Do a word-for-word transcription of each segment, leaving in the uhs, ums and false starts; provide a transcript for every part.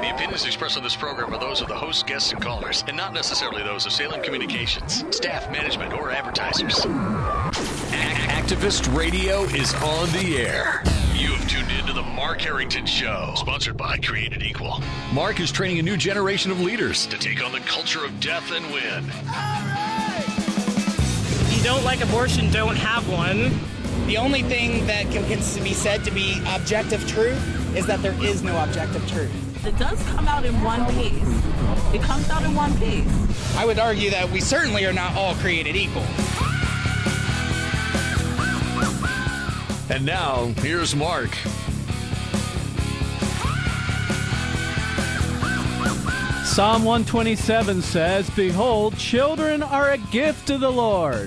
The opinions expressed on this program are those of the hosts, guests, and callers, and not necessarily those of Salem Communications, staff, management, or advertisers. Activist Radio is on the air. You have tuned in to the Mark Harrington Show, sponsored by Created Equal. Mark is training a new generation of leaders to take on the culture of death and win. If you don't like abortion, don't have one. The only thing that can be said to be objective truth is that there is no objective truth. It does come out in one piece. It comes out in one piece. I would argue that we certainly are not all created equal. And now, here's Mark. Psalm one twenty-seven says, "Behold, children are a gift to the Lord."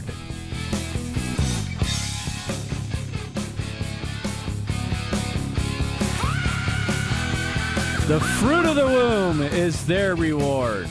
The fruit of the womb is their reward.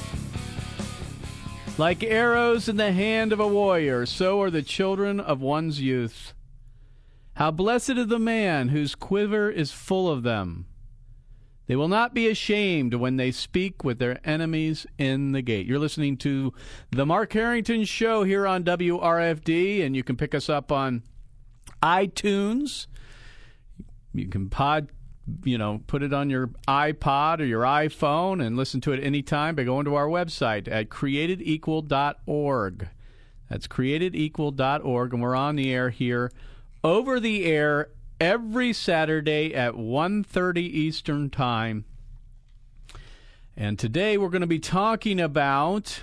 Like arrows in the hand of a warrior, so are the children of one's youth. How blessed is the man whose quiver is full of them. They will not be ashamed when they speak with their enemies in the gate. You're listening to The Mark Harrington Show here on W R F D, and you can pick us up on iTunes. You can pod, you know, put it on your iPod or your iPhone and listen to it anytime by going to our website at created equal dot org. That's created equal dot org, and we're on the air here over the air every Saturday at one thirty Eastern Time. And today we're going to be talking about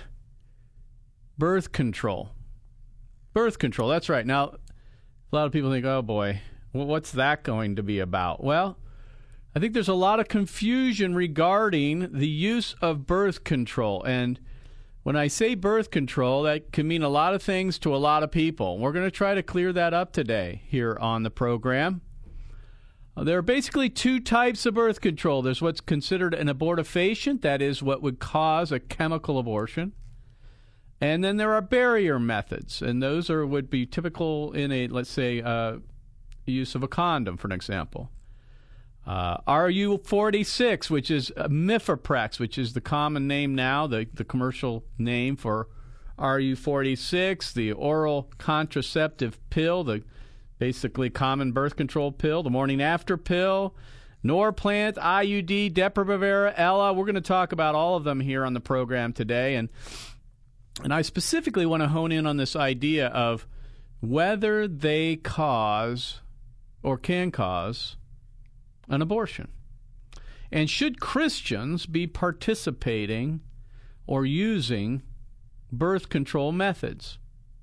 birth control. Birth control, that's right. Now, a lot of people think, oh boy, well, what's that going to be about? Well, I think there's a lot of confusion regarding the use of birth control. And when I say birth control, that can mean a lot of things to a lot of people. We're going to try to clear that up today here on the program. There are basically two types of birth control. There's what's considered an abortifacient, that is what would cause a chemical abortion. And then there are barrier methods, and those are would be typical in a, let's say, uh, use of a condom, for an example. Uh, R U forty-six, which is Mifeprex, which is the common name now, the, the commercial name for R U forty-six, the oral contraceptive pill, the basically common birth control pill, the morning after pill, Norplant, I U D, Depo-Provera, Ella. We're going to talk about all of them here on the program today. And, and I specifically want to hone in on this idea of whether they cause or can cause an abortion. And should Christians be participating or using birth control methods?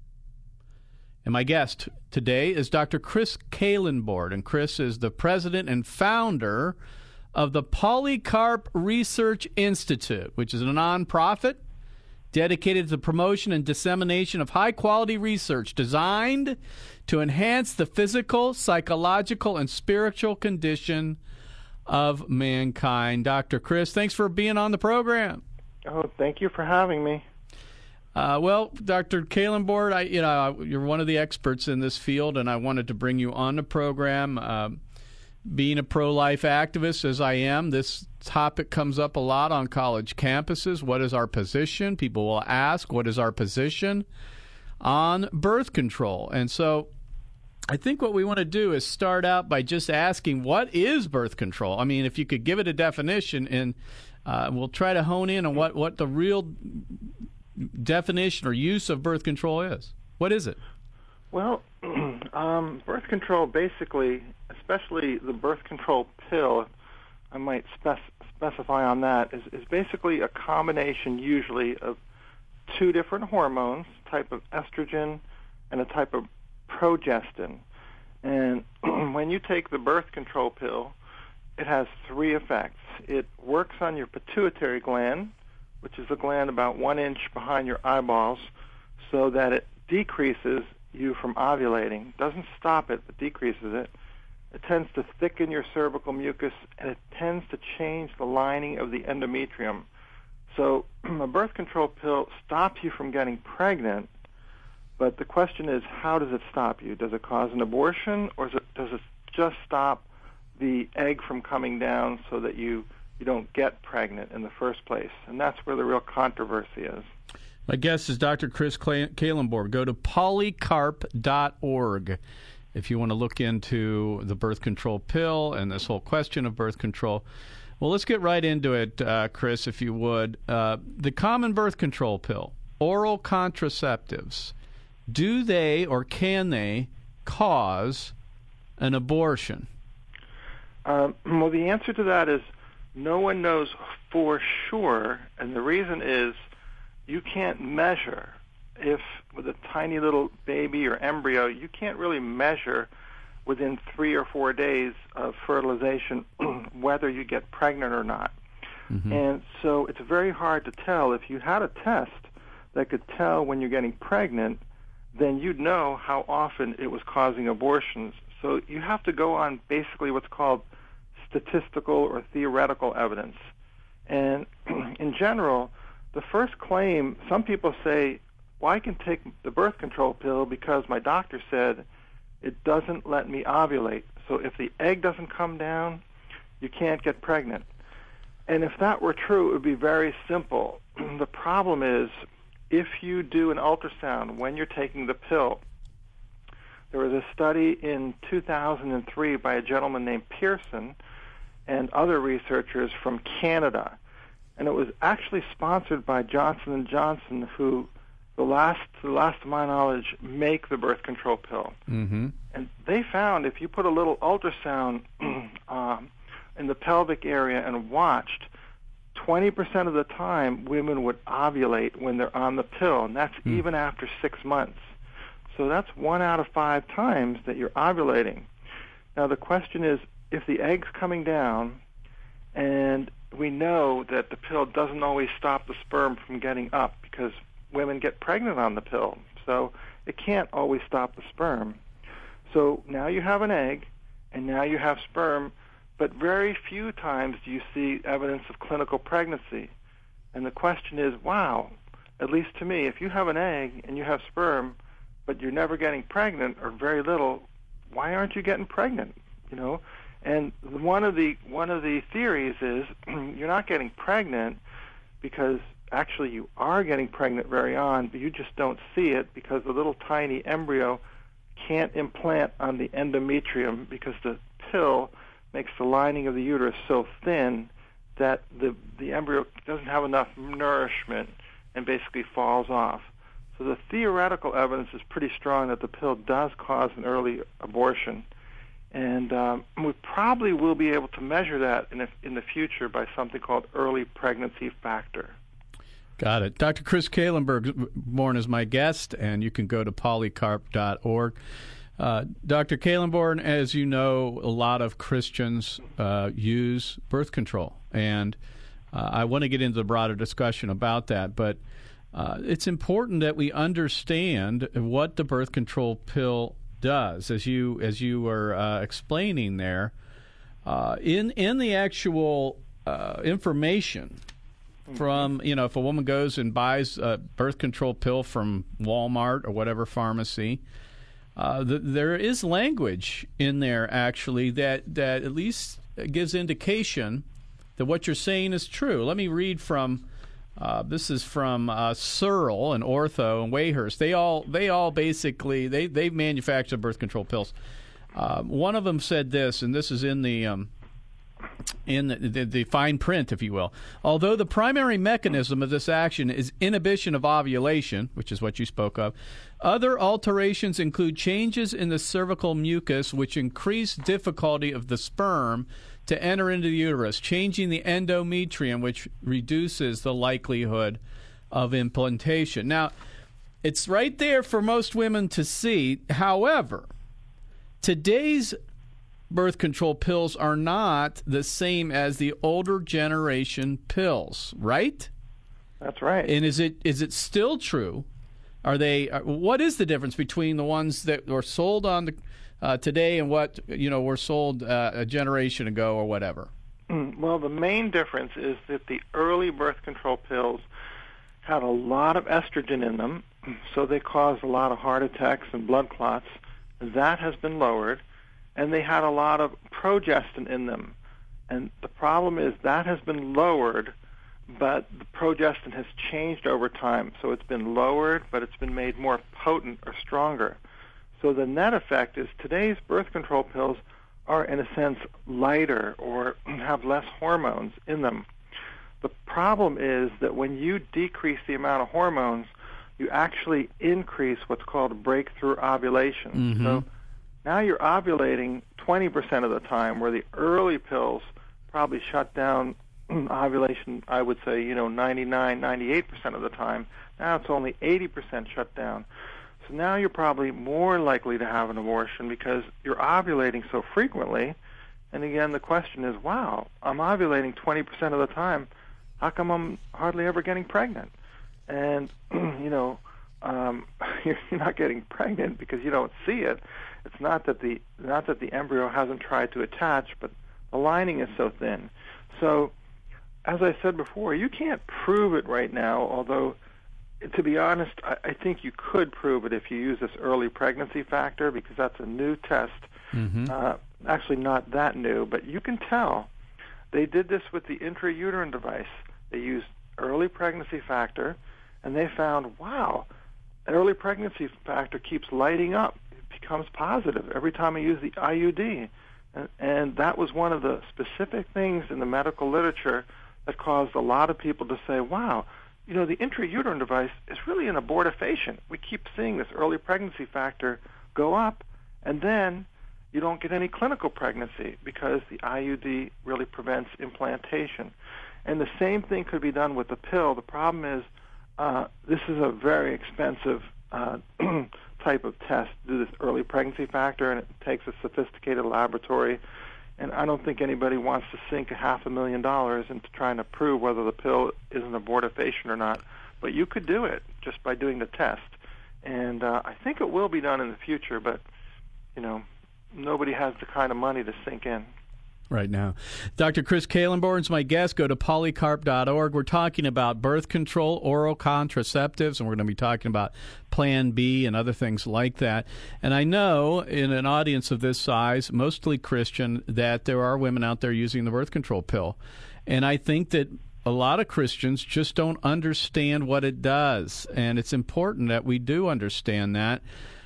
And my guest today is Doctor Chris Kallenbord, and Chris is the president and founder of the Polycarp Research Institute, which is a nonprofit dedicated to the promotion and dissemination of high-quality research designed to enhance the physical, psychological, and spiritual condition of mankind. Doctor Chris, thanks for being on the program. Oh, thank you for having me. Uh, well, Doctor Kallenbord, I, you know, you're one of the experts in this field, and I wanted to bring you on the program. Uh, being a pro-life activist, as I am, this topic comes up a lot on college campuses. What is our position? People will ask, what is our position on birth control? And so I think what we want to do is start out by just asking, what is birth control? I mean, if you could give it a definition, and uh, we'll try to hone in on what, what the real definition or use of birth control is. What is it? Well, um, birth control basically, especially the birth control pill, I might spec- specify on that, is, is basically a combination usually of two different hormones, a type of estrogen and a type of progestin. And when you take the birth control pill, it has three effects. It works on your pituitary gland, which is a gland about one inch behind your eyeballs, so that it decreases you from ovulating. Doesn't stop it, but decreases it. It tends to thicken your cervical mucus, and it tends to change the lining of the endometrium. So a birth control pill stops you from getting pregnant, but the question is, how does it stop you? Does it cause an abortion, or does it, does it just stop the egg from coming down so that you you don't get pregnant in the first place. And that's where the real controversy is. My guest is Doctor Chris Calenborg. Go to polycarp dot org if you want to look into the birth control pill and this whole question of birth control. Well, let's get right into it, uh, Chris, if you would. Uh, the common birth control pill, oral contraceptives, do they or can they cause an abortion? Um, well, the answer to that is no one knows for sure, and the reason is you can't measure if with a tiny little baby or embryo, you can't really measure within three or four days of fertilization whether you get pregnant or not. Mm-hmm. And so it's very hard to tell. If you had a test that could tell when you're getting pregnant, then you'd know how often it was causing abortions. So you have to go on basically what's called statistical or theoretical evidence. And in general, the first claim, some people say, well, I can take the birth control pill because my doctor said it doesn't let me ovulate. So if the egg doesn't come down, you can't get pregnant. And if that were true, it would be very simple. The problem is, if you do an ultrasound when you're taking the pill, there was a study in two thousand three by a gentleman named Pearson and other researchers from Canada. And it was actually sponsored by Johnson and Johnson, who, the last, to the last of my knowledge, make the birth control pill. Mm-hmm. And they found if you put a little ultrasound um, in the pelvic area and watched, twenty percent of the time women would ovulate when they're on the pill, and that's mm. even after six months. So that's one out of five times that you're ovulating. Now the question is, if the egg's coming down, and we know that the pill doesn't always stop the sperm from getting up because women get pregnant on the pill, so it can't always stop the sperm. So now you have an egg, and now you have sperm, but very few times do you see evidence of clinical pregnancy. And the question is, wow, at least to me, if you have an egg and you have sperm, but you're never getting pregnant or very little, why aren't you getting pregnant? You know? And one of the one of the theories is you're not getting pregnant because actually you are getting pregnant very on, but you just don't see it because the little tiny embryo can't implant on the endometrium because the pill makes the lining of the uterus so thin that the the embryo doesn't have enough nourishment and basically falls off. So the theoretical evidence is pretty strong that the pill does cause an early abortion. And um, we probably will be able to measure that in, a, in the future by something called early pregnancy factor. Got it. Doctor Chris Calenborg born is my guest, and you can go to polycarp dot org. Uh, Doctor Calenborg, as you know, a lot of Christians uh, use birth control, and uh, I want to get into the broader discussion about that, but uh, it's important that we understand what the birth control pill does, as you as you were uh, explaining there. Uh, in in the actual uh, information from, you know, if a woman goes and buys a birth control pill from Walmart or whatever pharmacy, uh, the, there is language in there actually that, that at least gives indication that what you're saying is true. Let me read from uh, this is from uh, Searle and Ortho and Wayhurst. They all they all basically they they manufacture birth control pills. Uh, one of them said this, and this is in the um, in the, the, the fine print, if you will. Although the primary mechanism of this action is inhibition of ovulation, which is what you spoke of, other alterations include changes in the cervical mucus, which increase difficulty of the sperm to enter into the uterus, changing the endometrium, which reduces the likelihood of implantation. Now, it's right there for most women to see. However, today's birth control pills are not the same as the older generation pills, right? That's right. And is it is it still true? Are they? What is the difference between the ones that were sold on the uh, today and what you know were sold uh, a generation ago or whatever? Well, the main difference is that the early birth control pills had a lot of estrogen in them, so they caused a lot of heart attacks and blood clots. That has been lowered. And they had a lot of progestin in them. And the problem is that has been lowered, but the progestin has changed over time. So it's been lowered, but it's been made more potent or stronger. So the net effect is today's birth control pills are, in a sense, lighter or have less hormones in them. The problem is that when you decrease the amount of hormones, you actually increase what's called breakthrough ovulation. Mm-hmm. So now you're ovulating twenty percent of the time, where the early pills probably shut down ovulation, I would say, you know, ninety-nine, ninety-eight percent of the time. Now it's only eighty percent shut down. So now you're probably more likely to have an abortion because you're ovulating so frequently. And again, the question is, wow, I'm ovulating twenty percent of the time. How come I'm hardly ever getting pregnant? And, you know, um, you're not getting pregnant because you don't see it. It's not that the not that the embryo hasn't tried to attach, but the lining is so thin. So, as I said before, you can't prove it right now, although, to be honest, I, I think you could prove it if you use this early pregnancy factor, because that's a new test. Mm-hmm. Uh, actually not that new, but you can tell. They did this with the intrauterine device. They used early pregnancy factor, and they found, wow, early pregnancy factor keeps lighting up. It becomes positive every time I use the I U D. And, and that was one of the specific things in the medical literature that caused a lot of people to say, wow, you know, the intrauterine device is really an abortifacient. We keep seeing this early pregnancy factor go up, and then you don't get any clinical pregnancy because the I U D really prevents implantation. And the same thing could be done with the pill. The problem is uh, this is a very expensive uh, type of test to do this early pregnancy factor, and it takes a sophisticated laboratory. And I don't think anybody wants to sink a half a million dollars into trying to prove whether the pill is an abortifacient or not. But you could do it just by doing the test. And uh, I think it will be done in the future, but, you know, nobody has the kind of money to sink in right now. Doctor Chris Kalenborn is my guest. Go to polycarp dot org. We're talking about birth control, oral contraceptives, and we're going to be talking about Plan B and other things like that. And I know in an audience of this size, mostly Christian, that there are women out there using the birth control pill. And I think that a lot of Christians just don't understand what it does. And it's important that we do understand that.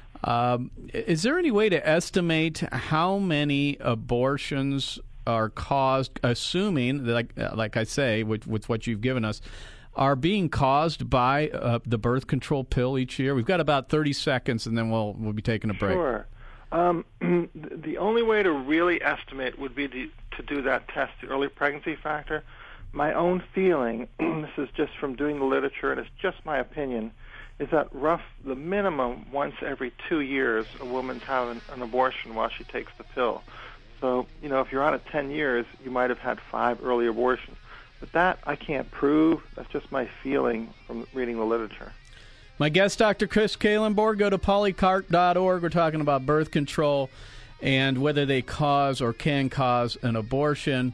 Um, is there any way to estimate how many abortions are caused, assuming, like like I say, with, with what you've given us, are being caused by uh, the birth control pill each year? We've got about thirty seconds, and then we'll we'll be taking a break. Sure. Um, the only way to really estimate would be to, to do that test, the early pregnancy factor. My own feeling, this is just from doing the literature, and it's just my opinion, is that rough the minimum once every two years a woman's having an abortion while she takes the pill. So, you know, if you're on it ten years, you might have had five early abortions. But that I can't prove. That's just my feeling from reading the literature. My guest, Doctor Chris Kalenborn. Go to polycarp dot org. We're talking about birth control and whether they cause or can cause an abortion.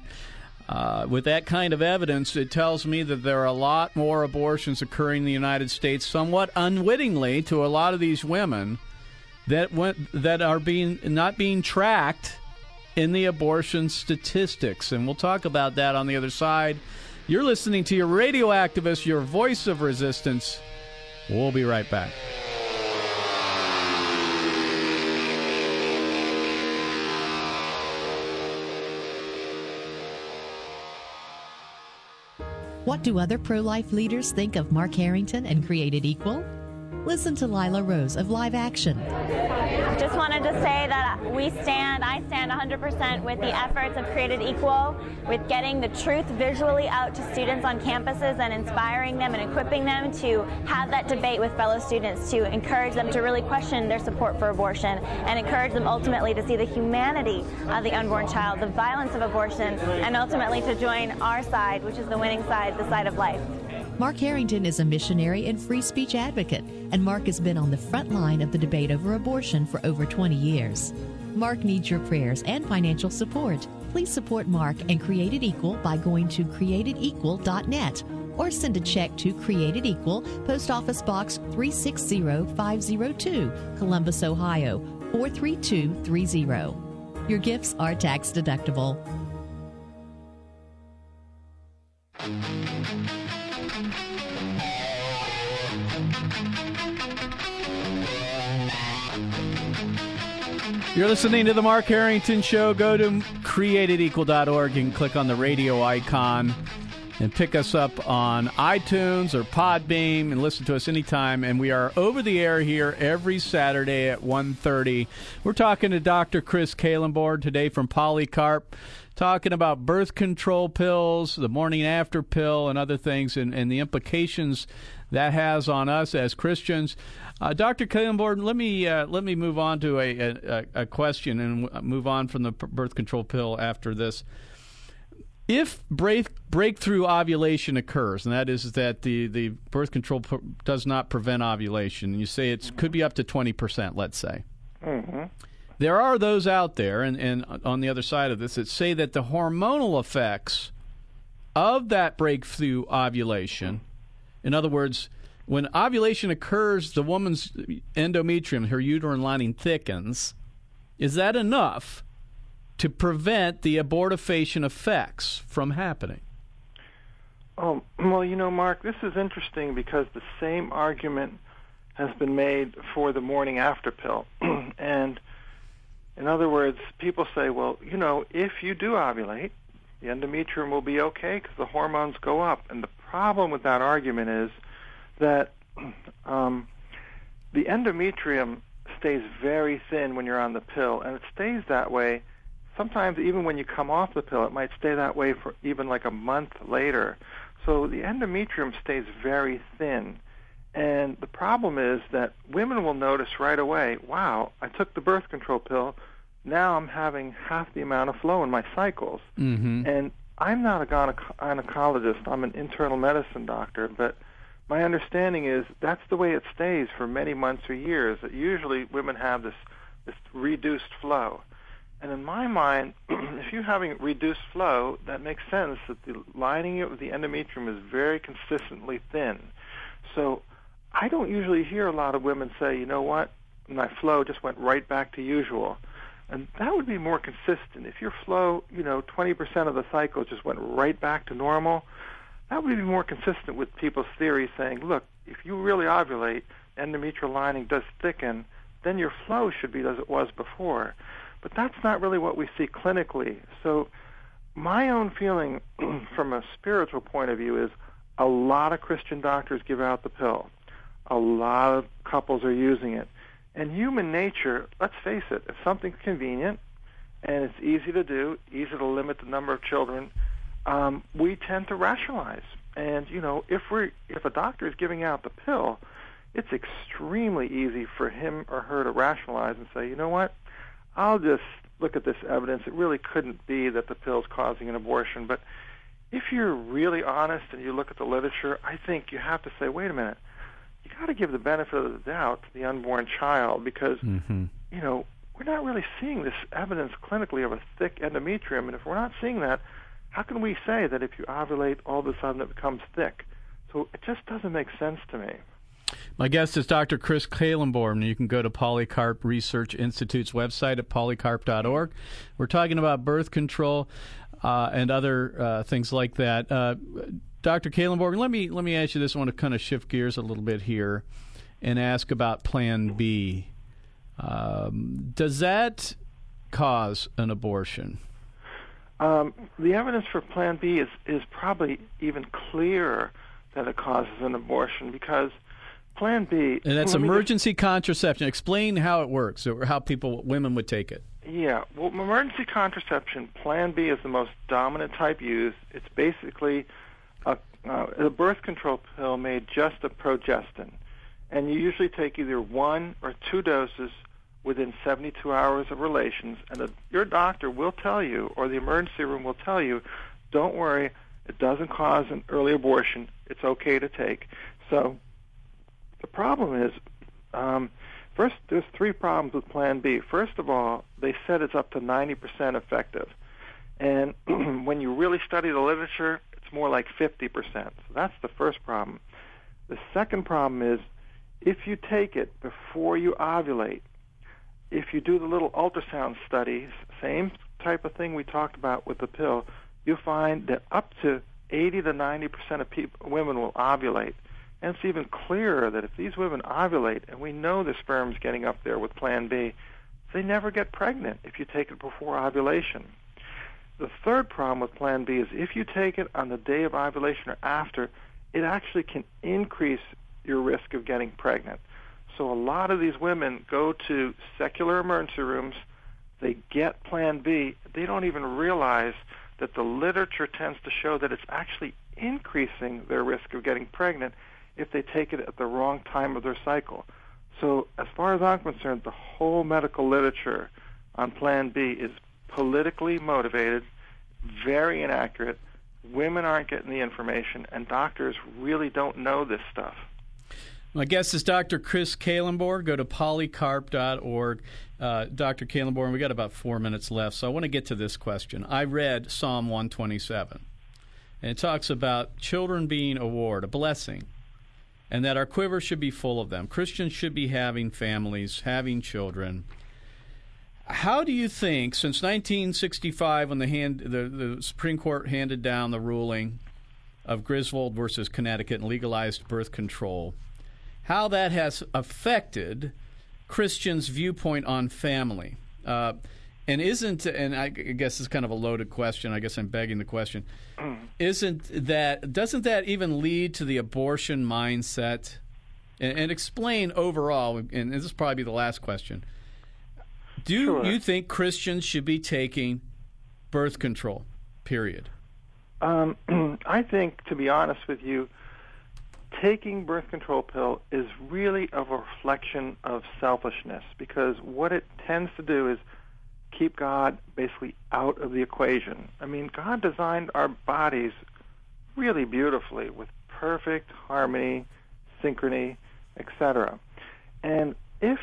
Uh, with that kind of evidence, it tells me that there are a lot more abortions occurring in the United States, somewhat unwittingly to a lot of these women that went, that are being not being tracked in the abortion statistics. And we'll talk about that on the other side. You're listening to your radio activist, your voice of resistance. We'll be right back. What do other pro-life leaders think of Mark Harrington and Created Equal? Listen to Lila Rose of Live Action. Just wanted to say that we stand, I stand one hundred percent with the efforts of Created Equal, with getting the truth visually out to students on campuses and inspiring them and equipping them to have that debate with fellow students, to encourage them to really question their support for abortion and encourage them ultimately to see the humanity of the unborn child, the violence of abortion, and ultimately to join our side, which is the winning side, the side of life. Mark Harrington is a missionary and free speech advocate, and Mark has been on the front line of the debate over abortion for over twenty years. Mark needs your prayers and financial support. Please support Mark and Created Equal by going to created equal dot net or send a check to Created Equal, Post Office Box three six zero five zero two, Columbus, Ohio, four three two three zero. Your gifts are tax deductible. You're listening to the Mark Harrington Show. Go to created equal dot org and click on the radio icon and pick us up on iTunes or Podbeam and listen to us anytime. And we are over the air here every Saturday at one thirty. We're talking to Doctor Chris Kalenborn today from Polycarp, talking about birth control pills, the morning after pill, and other things, and, and the implications that has on us as Christians. Uh, Doctor Kalenborn, let me uh, let me move on to a, a, a question and move on from the birth control pill after this. If break, breakthrough ovulation occurs, and that is that the, the birth control p- does not prevent ovulation, and you say it could be up to twenty percent, let's say. Mm-hmm. There are those out there, and, and on the other side of this, that say that the hormonal effects of that breakthrough ovulation, in other words, when ovulation occurs, the woman's endometrium, her uterine lining, thickens. Is that enough to prevent the abortifacient effects from happening? Oh, well, you know, Mark, this is interesting because the same argument has been made for the morning after pill. And in other words, people say, well, you know, if you do ovulate, the endometrium will be okay because the hormones go up. And the problem with that argument is that um, the endometrium stays very thin when you're on the pill, and it stays that way. Sometimes even when you come off the pill, it might stay that way for even like a month later. So the endometrium stays very thin. And the problem is that women will notice right away, wow, I took the birth control pill, now I'm having half the amount of flow in my cycles. Mm-hmm. And I'm not a gyneco- gynecologist, I'm an internal medicine doctor, but my understanding is that's the way it stays for many months or years. That usually women have this, this reduced flow. And in my mind, if you're having reduced flow, that makes sense that the lining of the endometrium is very consistently thin. So I don't usually hear a lot of women say, you know what, my flow just went right back to usual. And that would be more consistent. If your flow, you know, twenty percent of the cycle just went right back to normal, that would be more consistent with people's theory saying, look, if you really ovulate, endometrial lining does thicken, then your flow should be as it was before. But that's not really what we see clinically. So my own feeling from a spiritual point of view is a lot of Christian doctors give out the pill. A lot of couples are using it. And human nature, let's face it, if something's convenient and it's easy to do, easy to limit the number of children, um, we tend to rationalize. And, you know, if we if a doctor is giving out the pill, it's extremely easy for him or her to rationalize and say, you know what, I'll just look at this evidence. It really couldn't be that the pill's causing an abortion. But if you're really honest and you look at the literature, I think you have to say, wait a minute, you got to give the benefit of the doubt to the unborn child because, mm-hmm. you know, we're not really seeing this evidence clinically of a thick endometrium. And if we're not seeing that, how can we say that if you ovulate, all of a sudden it becomes thick? So it just doesn't make sense to me. My guest is Doctor Chris Kalenborn. You can go to Polycarp Research Institute's website at polycarp dot org. We're talking about birth control uh, and other uh, things like that. Uh, Doctor Kalenborn, let me let me ask you this. I want to kind of shift gears a little bit here and ask about Plan B. Um, does that cause an abortion? Um, the evidence for Plan B is, is probably even clearer that it causes an abortion because Plan B... And that's emergency just, contraception. Explain how it works, or how people, women would take it. Yeah, well, emergency contraception, Plan B is the most dominant type used. It's basically a, uh, a birth control pill made just of progestin. And you usually take either one or two doses within seventy-two hours of relations, and the, your doctor will tell you, or the emergency room will tell you, don't worry, it doesn't cause an early abortion. It's okay to take. So the problem is, um, first, there's three problems with Plan B. First of all, they said it's up to ninety percent effective. And when you really study the literature, it's more like fifty percent. So that's the first problem. The second problem is, if you take it before you ovulate, if you do the little ultrasound studies, same type of thing we talked about with the pill, you'll find that up to eighty to ninety percent of people, women will ovulate. And it's even clearer that if these women ovulate, and we know the sperm's getting up there with Plan B, they never get pregnant if you take it before ovulation. The third problem with Plan B is if you take it on the day of ovulation or after, it actually can increase your risk of getting pregnant. So a lot of these women go to secular emergency rooms, they get Plan B, they don't even realize that the literature tends to show that it's actually increasing their risk of getting pregnant if they take it at the wrong time of their cycle. So as far as I'm concerned, the whole medical literature on Plan B is politically motivated, very inaccurate. Women aren't getting the information, and doctors really don't know this stuff. My guest is Doctor Chris Calenbour. Go to polycarp dot org. Uh, Doctor Calenbour, and we got about four minutes left, so I want to get to this question. I read Psalm one twenty-seven, and it talks about children being a ward, a blessing, and that our quiver should be full of them. Christians should be having families, having children. How do you think, since nineteen sixty-five, when the, hand, the, the Supreme Court handed down the ruling of Griswold versus Connecticut and legalized birth control, how that has affected Christians' viewpoint on family? Uh, and isn't, and I guess it's kind of a loaded question, I guess I'm begging the question, isn't that, doesn't that even lead to the abortion mindset? And, and explain overall, and this will probably be the last question, do Sure. you think Christians should be taking birth control, period? Um, I think, to be honest with you, taking birth control pill is really a reflection of selfishness, because what it tends to do is keep God basically out of the equation. I mean, God designed our bodies really beautifully with perfect harmony, synchrony, et cetera. And if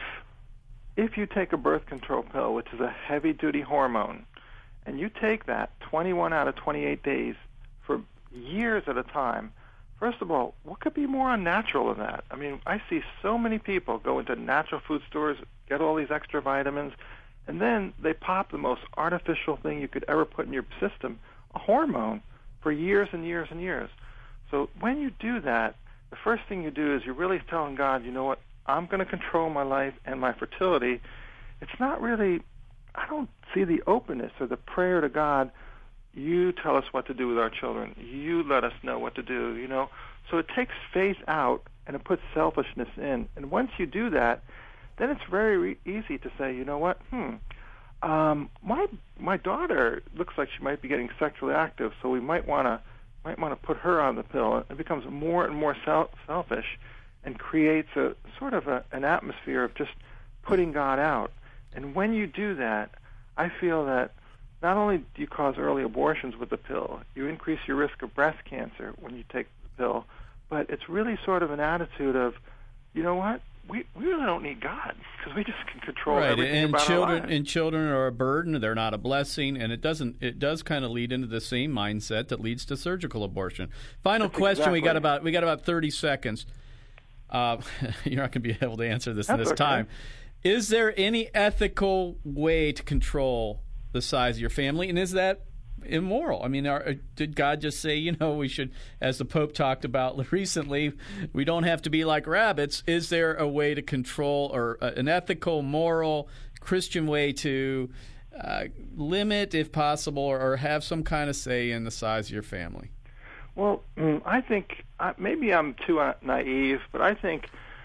if you take a birth control pill, which is a heavy-duty hormone, and you take that twenty-one out of twenty-eight days for years at a time, first of all, what could be more unnatural than that? I mean, I see so many people go into natural food stores, get all these extra vitamins, and then they pop the most artificial thing you could ever put in your system, a hormone, for years and years and years. So when you do that, the first thing you do is you're really telling God, you know what, I'm going to control my life and my fertility. It's not really, I don't see the openness or the prayer to God, you tell us what to do with our children. You let us know what to do, you know. So it takes faith out and it puts selfishness in. And once you do that, then it's very re- easy to say, you know what, hmm, um, my my daughter looks like she might be getting sexually active, so we might want to might want to put her on the pill. It becomes more and more self- selfish and creates a sort of a, an atmosphere of just putting God out. And when you do that, I feel that not only do you cause early abortions with the pill, you increase your risk of breast cancer when you take the pill, but it's really sort of an attitude of, you know what, we, we really don't need God because we just can control right. everything and about children, our lives. And children are a burden; they're not a blessing, and it doesn't. It does kind of lead into the same mindset that leads to surgical abortion. Final That's question: exactly. We got about we got about thirty seconds. Uh, you're not going to be able to answer this That's in this okay. time. Is there any ethical way to control the size of your family, and is that immoral? I mean, are, did God just say, you know, we should, as the Pope talked about recently, we don't have to be like rabbits? Is there a way to control, or uh, an ethical, moral, Christian way to uh, limit, if possible, or, or have some kind of say in the size of your family? Well, I think uh, maybe I'm too uh, naive, but I think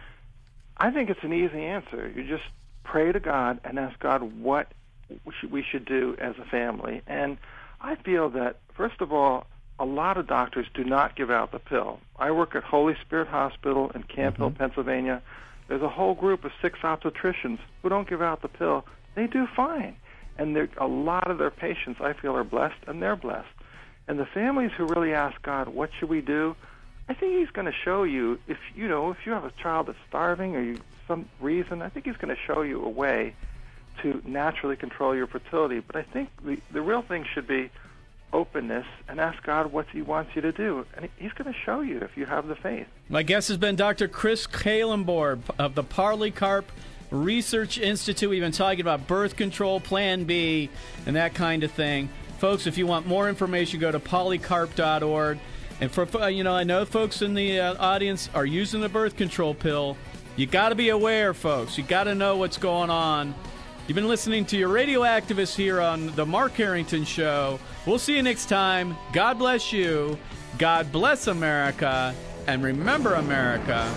I think it's an easy answer. You just pray to God and ask God what we should do as a family. And I feel that, first of all, a lot of doctors do not give out the pill. I work at Holy Spirit Hospital in Camp Hill, mm-hmm. Pennsylvania. There's a whole group of six obstetricians who don't give out the pill. They do fine. And a lot of their patients, I feel, are blessed, and they're blessed. And the families who really ask God, what should we do? I think he's going to show you, if you know, if you have a child that's starving or you some reason, I think he's going to show you a way to naturally control your fertility. But I think the, the real thing should be openness and ask God what he wants you to do. And he's going to show you if you have the faith. My guest has been Doctor Chris Calenbour of the Polycarp Research Institute. We've been talking about birth control, Plan B, and that kind of thing. Folks, if you want more information, go to polycarp dot org. And for uh, you know, I know folks in the uh, audience are using the birth control pill. You got to be aware, folks. You got to know what's going on. You've been listening to your radio activist here on the Mark Harrington Show. We'll see you next time. God bless you. God bless America. And remember, America,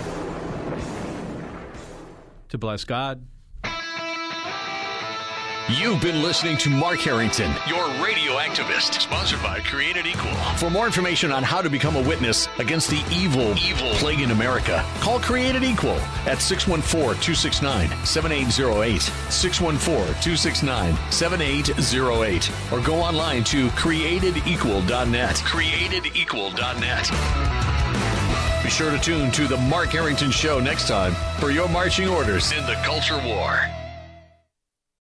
to bless God. You've been listening to Mark Harrington, your radio activist, sponsored by Created Equal. For more information on how to become a witness against the evil, evil plague in America, call Created Equal at six one four, two six nine, seven eight zero eight, six one four, two six nine, seven eight zero eight, or go online to created equal dot net. created equal dot net. Be sure to tune to the Mark Harrington Show next time for your marching orders in the culture war.